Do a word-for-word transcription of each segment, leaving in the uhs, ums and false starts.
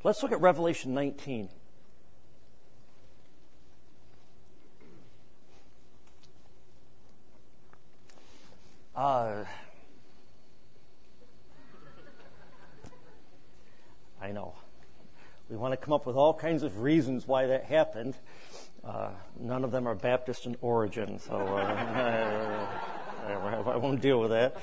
Let's look at Revelation nineteen. Uh, I know. We want to come up with all kinds of reasons why that happened. Uh, none of them are Baptist in origin, so uh, I, I won't deal with that.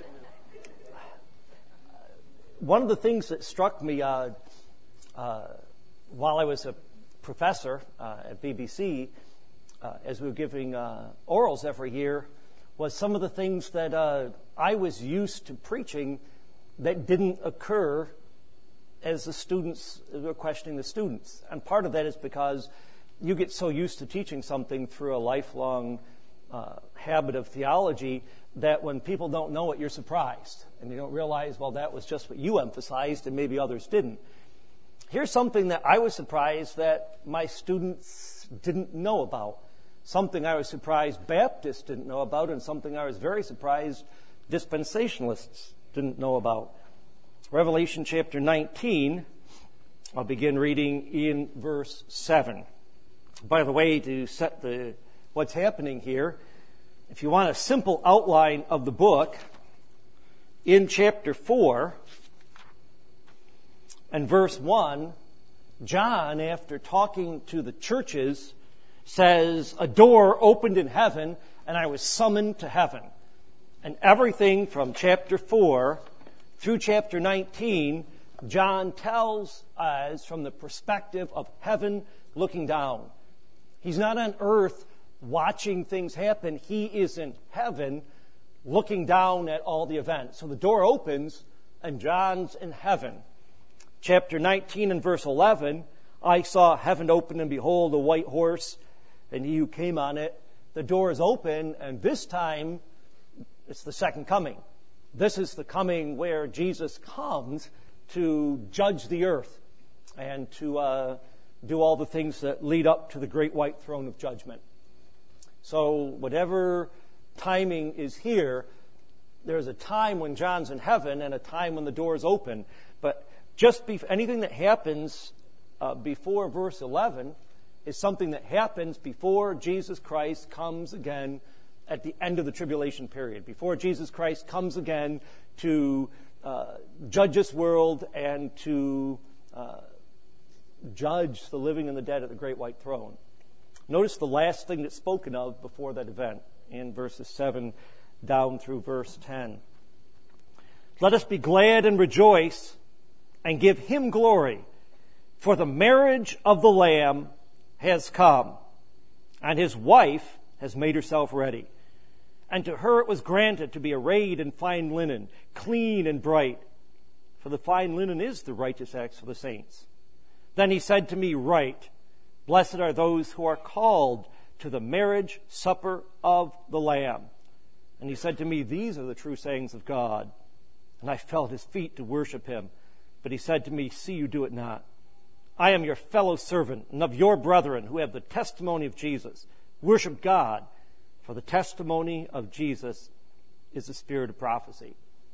One of the things that struck me uh, uh, while I was a professor uh, at B B C, uh, as we were giving uh, orals every year, was some of the things that uh, I was used to preaching that didn't occur as the students were questioning the students. And part of that is because you get so used to teaching something through a lifelong uh, habit of theology that when people don't know it, you're surprised. And you don't realize, well, that was just what you emphasized and maybe others didn't. Here's something that I was surprised that my students didn't know about. Something I was surprised Baptists didn't know about, and something I was very surprised dispensationalists didn't know about. Revelation chapter nineteen, I'll begin reading in verse seven. By the way, to set the what's happening here, if you want a simple outline of the book, in chapter four and verse one, John, after talking to the churches, says, a door opened in heaven, and I was summoned to heaven. And everything from chapter four through chapter nineteen, John tells us from the perspective of heaven looking down. He's not on earth watching things happen. He is in heaven looking down at all the events. So the door opens, and John's in heaven. Chapter nineteen and verse eleven, I saw heaven open, and behold, a white horse, and he who came on it. The door is open, and this time it's the second coming. This is the coming where Jesus comes to judge the earth and to uh, do all the things that lead up to the great white throne of judgment. So whatever timing is here, there's a time when John's in heaven and a time when the door is open. But just be, anything that happens uh, before verse eleven is something that happens before Jesus Christ comes again at the end of the tribulation period, before Jesus Christ comes again to uh, judge this world and to uh, judge the living and the dead at the great white throne. Notice the last thing that's spoken of before that event in verses seven down through verse ten. Let us be glad and rejoice and give him glory, for the marriage of the Lamb has come, and his wife has made herself ready. And to her it was granted to be arrayed in fine linen, clean and bright, for the fine linen is the righteous acts of the saints. Then he said to me, write, blessed are those who are called to the marriage supper of the Lamb. And he said to me, these are the true sayings of God. And I fell at his feet to worship him. But he said to me, see, you do it not. I am your fellow servant and of your brethren who have the testimony of Jesus. Worship God, for the testimony of Jesus is the spirit of prophecy.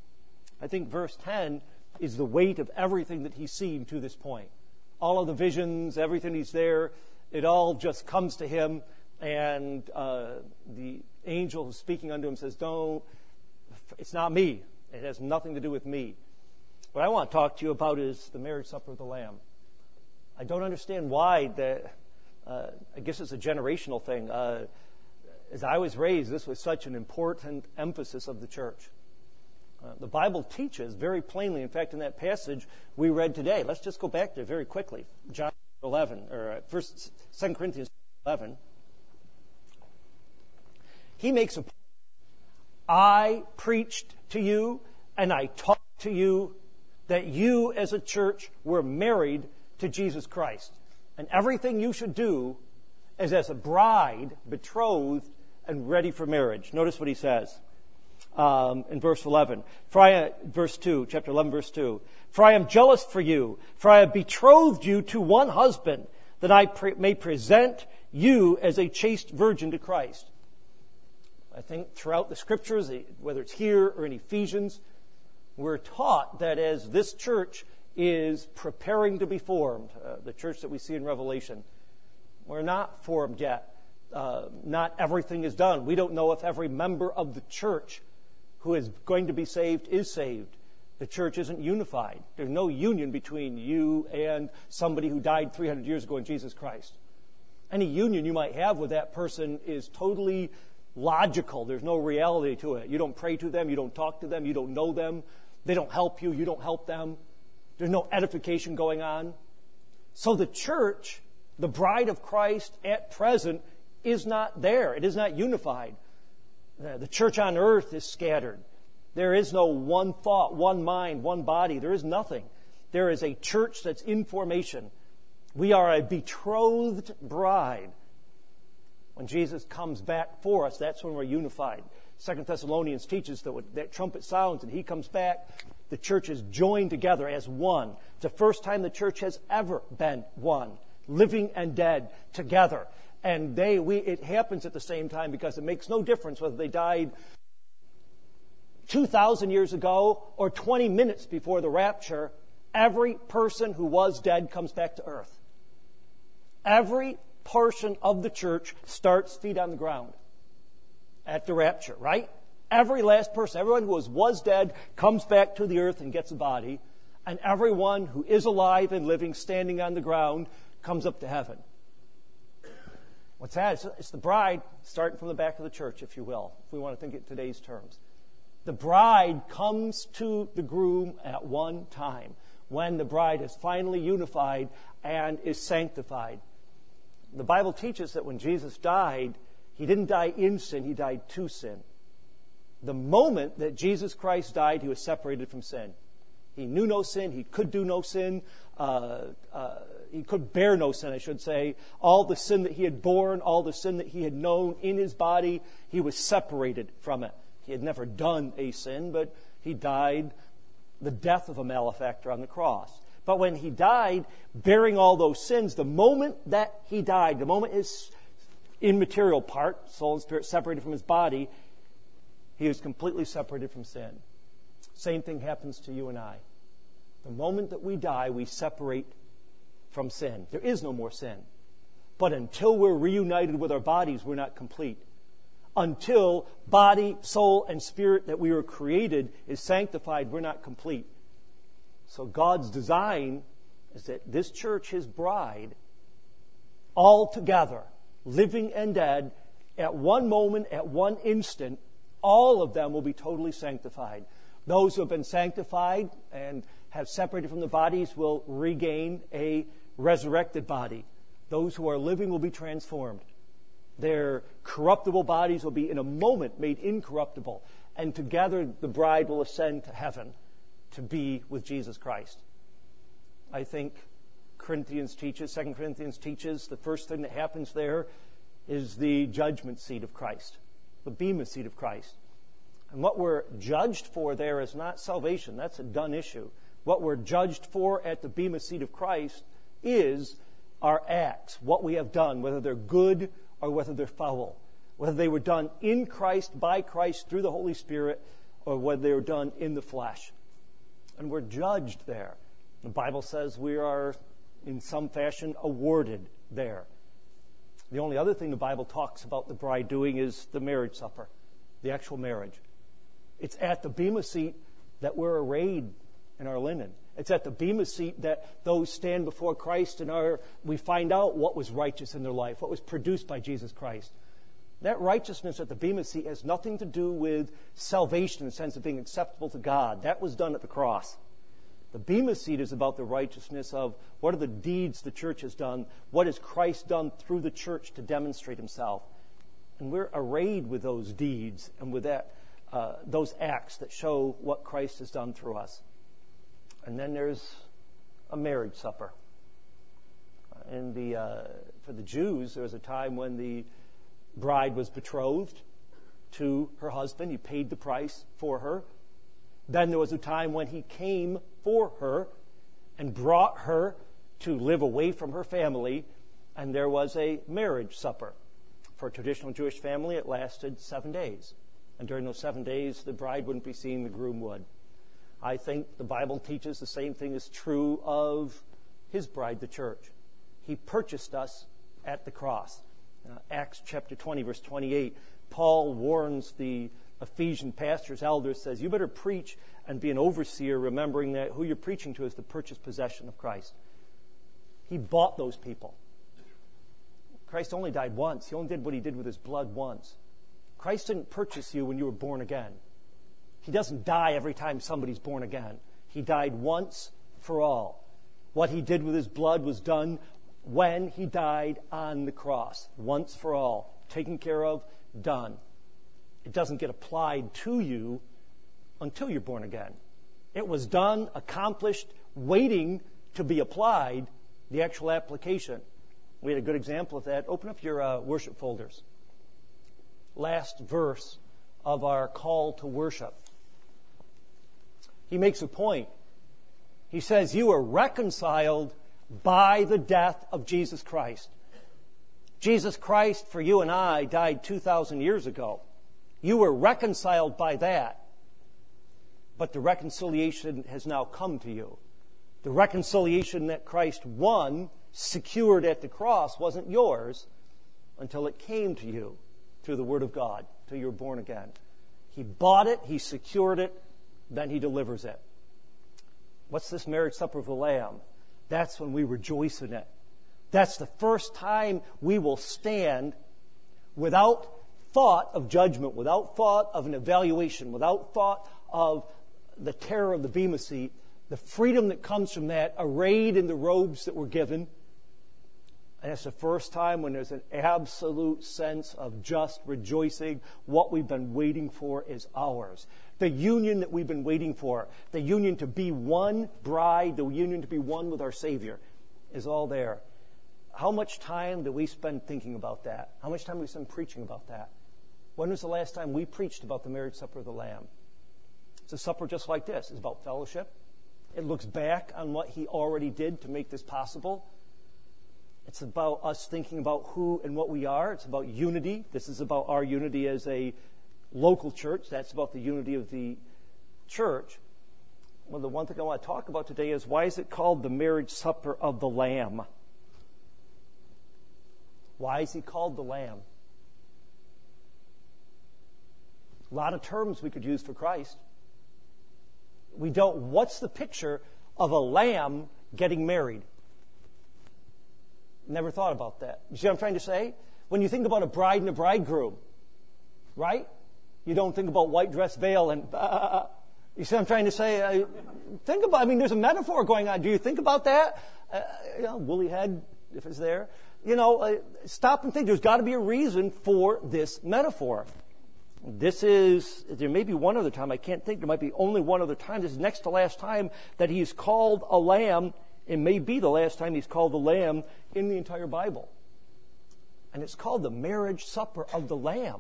I think verse ten is the weight of everything that he's seen to this point. All of the visions, everything he's there, it all just comes to him, and uh, the angel who's speaking unto him says, don't, it's not me. It has nothing to do with me. What I want to talk to you about is the marriage supper of the Lamb. I don't understand why that, uh, I guess it's a generational thing. Uh, as I was raised, this was such an important emphasis of the church. Uh, the Bible teaches very plainly, in fact, in that passage we read today. Let's just go back there very quickly. John eleven, or uh, first, Second Corinthians eleven. He makes a point. I preached to you and I taught to you that you as a church were married to Jesus Christ. And everything you should do is as a bride, betrothed, and ready for marriage. Notice what he says um, in verse eleven. For I, verse two, chapter eleven, verse two. For I am jealous for you, for I have betrothed you to one husband, that I pre- may present you as a chaste virgin to Christ. I think throughout the scriptures, whether it's here or in Ephesians, we're taught that as this church is preparing to be formed, uh, the church that we see in Revelation. We're not formed yet. Uh, not everything is done. We don't know if every member of the church who is going to be saved is saved. The church isn't unified. There's no union between you and somebody who died three hundred years ago in Jesus Christ. Any union you might have with that person is totally logical. There's no reality to it. You don't pray to them. You don't talk to them. You don't know them. They don't help you. You don't help them. There's no edification going on. So the church, the bride of Christ at present, is not there. It is not unified. The church on earth is scattered. There is no one thought, one mind, one body. There is nothing. There is a church that's in formation. We are a betrothed bride. When Jesus comes back for us, that's when we're unified. Second Thessalonians teaches that when that trumpet sounds and he comes back, the church is joined together as one. It's the first time the church has ever been one, living and dead together. And they, we, it happens at the same time because it makes no difference whether they died two thousand years ago or twenty minutes before the rapture. Every person who was dead comes back to earth. Every portion of the church starts feet on the ground at the rapture, right? Every last person, everyone who was, was dead comes back to the earth and gets a body. And everyone who is alive and living, standing on the ground, comes up to heaven. What's that? It's, it's the bride starting from the back of the church, if you will, if we want to think in today's terms. The bride comes to the groom at one time when the bride is finally unified and is sanctified. The Bible teaches that when Jesus died, he didn't die in sin, he died to sin. The moment that Jesus Christ died, he was separated from sin. He knew no sin, he could do no sin, uh, uh, he could bear no sin, I should say. All the sin that he had borne, all the sin that he had known in his body, he was separated from it. He had never done a sin, but he died the death of a malefactor on the cross. But when he died, bearing all those sins, the moment that he died, the moment his immaterial part, soul and spirit, separated from his body, he was completely separated from sin. Same thing happens to you and I. The moment that we die, we separate from sin. There is no more sin. But until we're reunited with our bodies, we're not complete. Until body, soul, and spirit that we were created is sanctified, we're not complete. So God's design is that this church, his bride, all together, living and dead, at one moment, at one instant, all of them will be totally sanctified. Those who have been sanctified and have separated from the bodies will regain a resurrected body. Those who are living will be transformed. Their corruptible bodies will be in a moment made incorruptible. And together the bride will ascend to heaven to be with Jesus Christ. I think Corinthians teaches, Second Corinthians teaches, the first thing that happens there is the judgment seat of Christ, the bema seat of Christ. And what we're judged for there is not salvation. That's a done issue. What we're judged for at the bema seat of Christ is our acts, what we have done, whether they're good or whether they're foul, whether they were done in Christ, by Christ, through the Holy Spirit, or whether they were done in the flesh. And we're judged there. The Bible says we are, in some fashion, awarded there. The only other thing the Bible talks about the bride doing is the marriage supper, the actual marriage. It's at the bema seat that we're arrayed in our linen. It's at the bema seat that those stand before Christ and are, we find out what was righteous in their life, what was produced by Jesus Christ. That righteousness at the bema seat has nothing to do with salvation in the sense of being acceptable to God. That was done at the cross. The bema seat is about the righteousness of what are the deeds the church has done, what has Christ done through the church to demonstrate himself. And we're arrayed with those deeds and with that, uh, those acts that show what Christ has done through us. And then there's a marriage supper. In the, uh, for the Jews, there was a time when the bride was betrothed to her husband. He paid the price for her. Then there was a time when he came for her and brought her to live away from her family, and there was a marriage supper. For a traditional Jewish family, it lasted seven days. And during those seven days, the bride wouldn't be seen, the groom would. I think the Bible teaches the same thing is true of his bride, the church. He purchased us at the cross. Uh, Acts chapter twenty, verse twenty-eight, Paul warns the Ephesian pastors, elders, says, you better preach and be an overseer, remembering that who you're preaching to is the purchased possession of Christ. He bought those people. Christ only died once. He only did what he did with his blood once. Christ didn't purchase you when you were born again. He doesn't die every time somebody's born again. He died once for all. What he did with his blood was done when he died on the cross. Once for all. Taken care of, done. It doesn't get applied to you until you're born again. It was done, accomplished, waiting to be applied, the actual application. We had a good example of that. Open up your uh, worship folders. Last verse of our call to worship. He makes a point. He says, you are reconciled by the death of Jesus Christ. Jesus Christ, for you and I, died two thousand years ago. You were reconciled by that. But the reconciliation has now come to you. The reconciliation that Christ won, secured at the cross, wasn't yours until it came to you through the Word of God, till you were born again. He bought it, he secured it, then he delivers it. What's this marriage supper of the Lamb? That's when we rejoice in it. That's the first time we will stand without thought of judgment, without thought of an evaluation, without thought of the terror of the Bema seat, the freedom that comes from that, arrayed in the robes that were given. And it's the first time when there's an absolute sense of just rejoicing. What we've been waiting for is ours. The union that we've been waiting for, the union to be one bride, the union to be one with our Savior, is all there. How much time do we spend thinking about that? How much time do we spend preaching about that? When was the last time we preached about the marriage supper of the Lamb? It's a supper just like this. It's about fellowship. It looks back on what he already did to make this possible. It's about us thinking about who and what we are. It's about unity. This is about our unity as a local church. That's about the unity of the church. Well, the one thing I want to talk about today is, why is it called the marriage supper of the Lamb? Why is he called the Lamb? A lot of terms we could use for Christ. We don't. What's the picture of a lamb getting married? Never thought about that. You see what I'm trying to say? When you think about a bride and a bridegroom, right? You don't think about white dress veil and uh, you see what I'm trying to say? I, think about. I mean, there's a metaphor going on. Do you think about that? Uh, you know, woolly head, if it's there. You know, uh, stop and think. There's got to be a reason for this metaphor. This is, there may be one other time, I can't think, there might be only one other time. This is next to last time that he's called a lamb. It may be the last time he's called a lamb in the entire Bible. And it's called the marriage supper of the Lamb.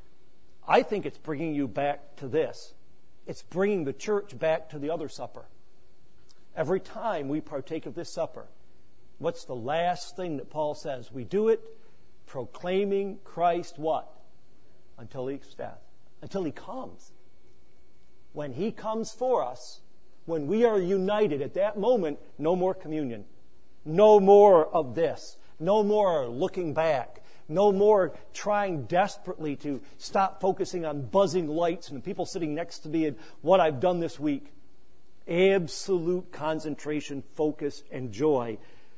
I think it's bringing you back to this. It's bringing the church back to the other supper. Every time we partake of this supper, what's the last thing that Paul says? We do it proclaiming Christ what? Until his death. Until he comes. When he comes for us, when we are united at that moment, no more communion. No more of this. No more looking back. No more trying desperately to stop focusing on buzzing lights and the people sitting next to me and what I've done this week. Absolute concentration, focus, and joy.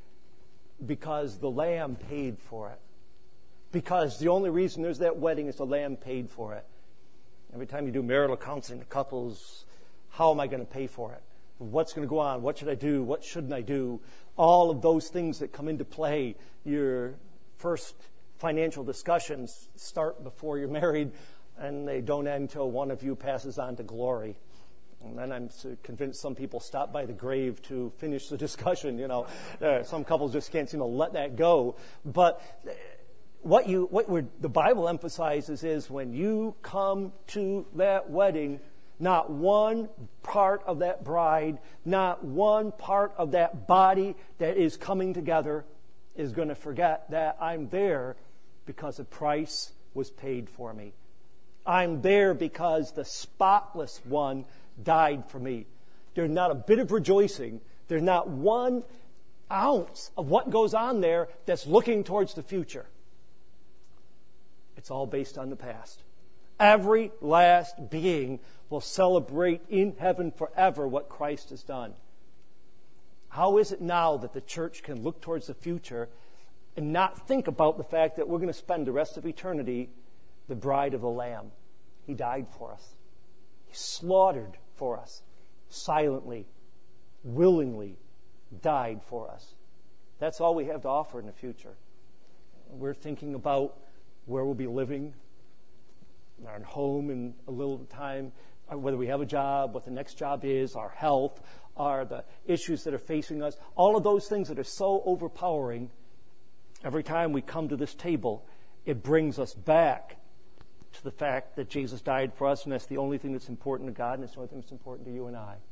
Because the Lamb paid for it. Because the only reason there's that wedding is the Lamb paid for it. Every time you do marital counseling to couples, how am I going to pay for it? What's going to go on? What should I do? What shouldn't I do? All of those things that come into play. Your first financial discussions start before you're married, and they don't end until one of you passes on to glory. And then I'm convinced some people stop by the grave to finish the discussion. You know, uh, some couples just can't seem to let that go. But what you, what we're, the Bible emphasizes is when you come to that wedding, not one part of that bride, not one part of that body that is coming together is going to forget that I'm there because a price was paid for me. I'm there because the spotless one died for me. There's not a bit of rejoicing. There's not one ounce of what goes on there that's looking towards the future. It's all based on the past. Every last being will celebrate in heaven forever what Christ has done. How is it now that the church can look towards the future and not think about the fact that we're going to spend the rest of eternity the bride of the Lamb? He died for us. He slaughtered for us, silently, willingly died for us. That's all we have to offer in the future. We're thinking about where we'll be living, our home in a little time, whether we have a job, what the next job is, our health, are the issues that are facing us, all of those things that are so overpowering. Every time we come to this table, it brings us back to the fact that Jesus died for us, and that's the only thing that's important to God, and it's the only thing that's important to you and I.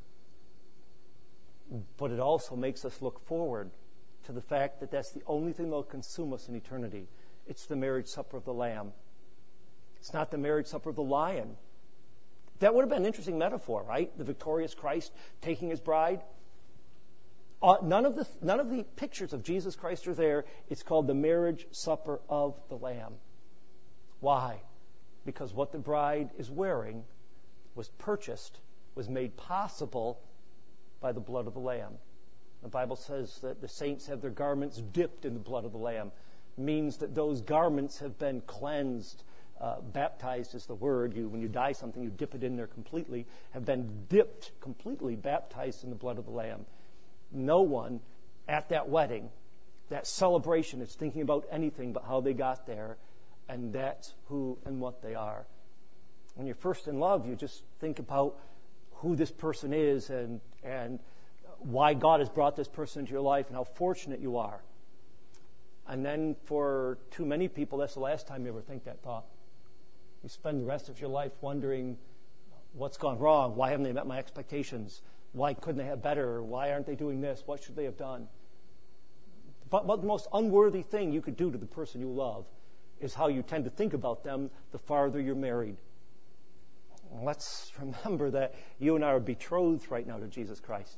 But it also makes us look forward to the fact that that's the only thing that will consume us in eternity. It's the marriage supper of the Lamb. It's not the marriage supper of the lion. That would have been an interesting metaphor, right? The victorious Christ taking his bride. Uh, none of the none of the pictures of Jesus Christ are there. It's called the marriage supper of the Lamb. Why? Because what the bride is wearing was purchased, was made possible by the blood of the Lamb. The Bible says that the saints have their garments dipped in the blood of the Lamb. It means that those garments have been cleansed. Uh, baptized is the word. You, when you dye something, you dip it in there completely. Have been dipped completely, baptized in the blood of the Lamb. No one at that wedding, that celebration, is thinking about anything but how they got there, and that's who and what they are. When you're first in love, you just think about who this person is and and why God has brought this person into your life and how fortunate you are. And then for too many people, that's the last time you ever think that thought. You spend the rest of your life wondering what's gone wrong, why haven't they met my expectations, why couldn't they have better, why aren't they doing this, what should they have done? But, but the most unworthy thing you could do to the person you love is how you tend to think about them the farther you're married. Let's remember that you and I are betrothed right now to Jesus Christ.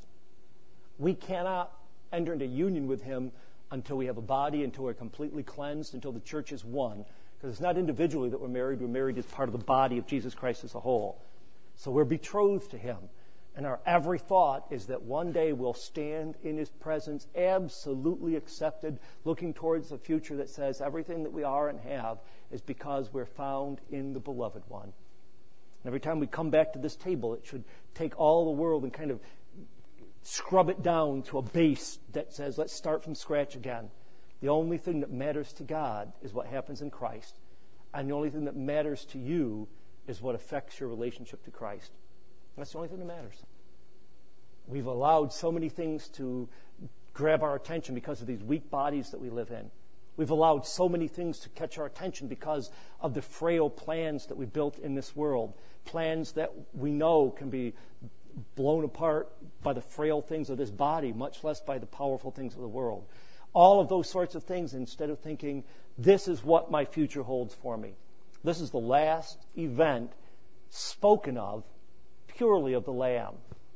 We cannot enter into union with him until we have a body, until we're completely cleansed, until the church is one. Because it's not individually that we're married. We're married as part of the body of Jesus Christ as a whole. So we're betrothed to him. And our every thought is that one day we'll stand in his presence absolutely accepted, looking towards the future that says everything that we are and have is because we're found in the beloved one. And every time we come back to this table, it should take all the world and kind of scrub it down to a base that says, let's start from scratch again. The only thing that matters to God is what happens in Christ. And the only thing that matters to you is what affects your relationship to Christ. That's the only thing that matters. We've allowed so many things to grab our attention because of these weak bodies that we live in. We've allowed so many things to catch our attention because of the frail plans that we built in this world. Plans that we know can be blown apart by the frail things of this body, much less by the powerful things of the world. All of those sorts of things, instead of thinking, this is what my future holds for me. This is the last event spoken of purely of the Lamb.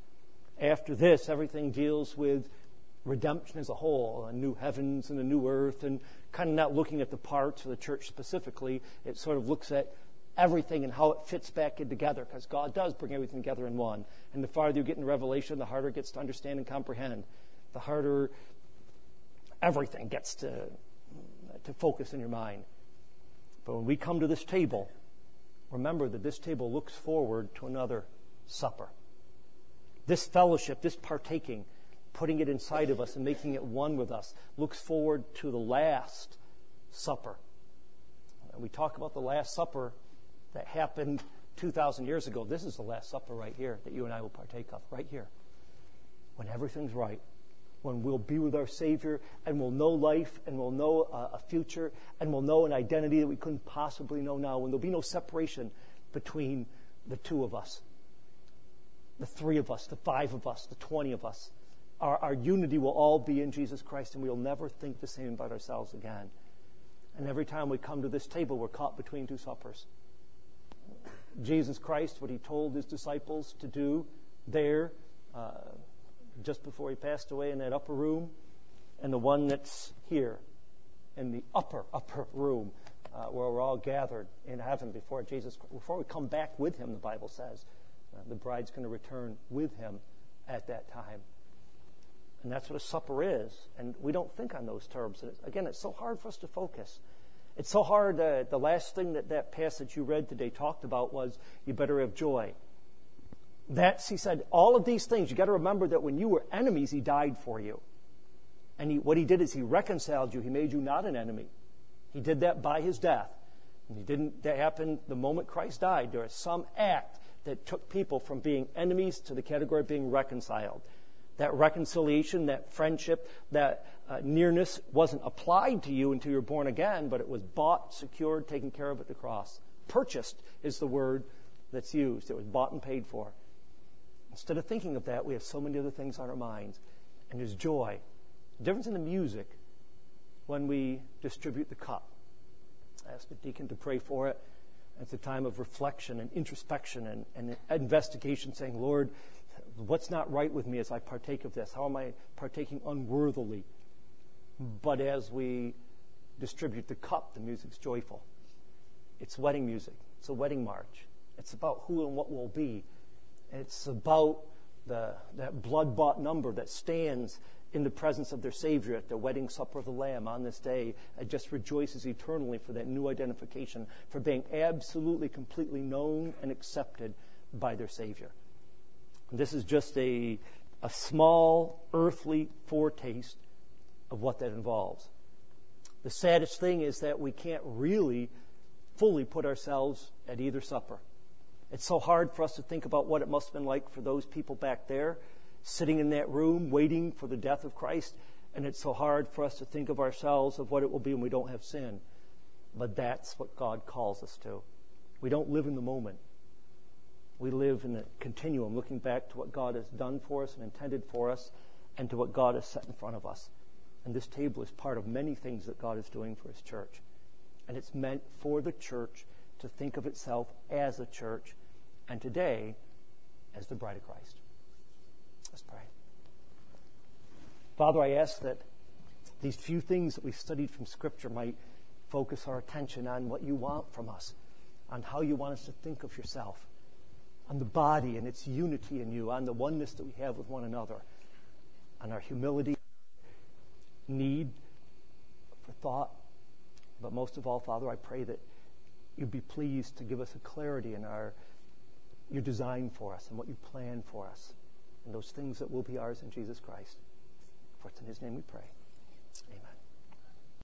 After this, everything deals with redemption as a whole, a new heavens and a new earth, and kind of not looking at the parts of the church specifically. It sort of looks at everything and how it fits back in together, because God does bring everything together in one. And the farther you get in Revelation, the harder it gets to understand and comprehend. The harder everything gets to, to focus in your mind. But when we come to this table, remember that this table looks forward to another supper. This fellowship, this partaking, putting it inside of us and making it one with us, looks forward to the last supper. And we talk about the Last Supper that happened two thousand years ago. This is the Last Supper right here that you and I will partake of, right here. When everything's right. When we'll be with our Savior and we'll know life and we'll know a future and we'll know an identity that we couldn't possibly know now. When there'll be no separation between the two of us, the three of us, the five of us, the twenty of us. Our, our unity will all be in Jesus Christ, and we'll never think the same about ourselves again. And every time we come to this table, we're caught between two suppers. Jesus Christ, what he told his disciples to do there uh, just before he passed away in that upper room, and the one that's here in the upper, upper room uh, where we're all gathered in heaven before Jesus, before we come back with him, the Bible says. Uh, the bride's going to return with him at that time. And that's what a supper is. And we don't think on those terms. And again, it's so hard for us to focus. It's so hard. Uh, the last thing that that passage you read today talked about was you better have joy. That's, he said, all of these things, you got to remember that when you were enemies, he died for you. And he, what he did is he reconciled you. He made you not an enemy. He did that by his death. And he didn't, that happened the moment Christ died. There was some act that took people from being enemies to the category of being reconciled. That reconciliation, that friendship, that uh, nearness wasn't applied to you until you were born again, but it was bought, secured, taken care of at the cross. Purchased is the word that's used. It was bought and paid for. Instead of thinking of that, we have so many other things on our minds. And there's joy. The difference in the music when we distribute the cup. I asked the deacon to pray for it. It's a time of reflection and introspection and, and investigation, saying, Lord, what's not right with me as I partake of this? How am I partaking unworthily? But as we distribute the cup, the music's joyful. It's wedding music. It's a wedding march. It's about who and what will be. It's about the that blood-bought number that stands in the presence of their Savior at the wedding supper of the Lamb on this day. It just rejoices eternally for that new identification, for being absolutely, completely known and accepted by their Savior. And this is just a, a small earthly foretaste of what that involves. The saddest thing is that we can't really fully put ourselves at either supper. It's so hard for us to think about what it must have been like for those people back there, sitting in that room, waiting for the death of Christ. And it's so hard for us to think of ourselves, of what it will be when we don't have sin. But that's what God calls us to. We don't live in the moment. We live in a continuum, looking back to what God has done for us and intended for us, and to what God has set in front of us. And this table is part of many things that God is doing for his church. And it's meant for the church to think of itself as a church, and today as the bride of Christ. Let's pray. Father, I ask that these few things that we studied from Scripture might focus our attention on what you want from us, on how you want us to think of yourself, on the body and its unity in you, on the oneness that we have with one another, on our humility, need for thought. But most of all, Father, I pray that you'd be pleased to give us a clarity in our your design for us and what you plan for us, and those things that will be ours in Jesus Christ. For it's in his name we pray.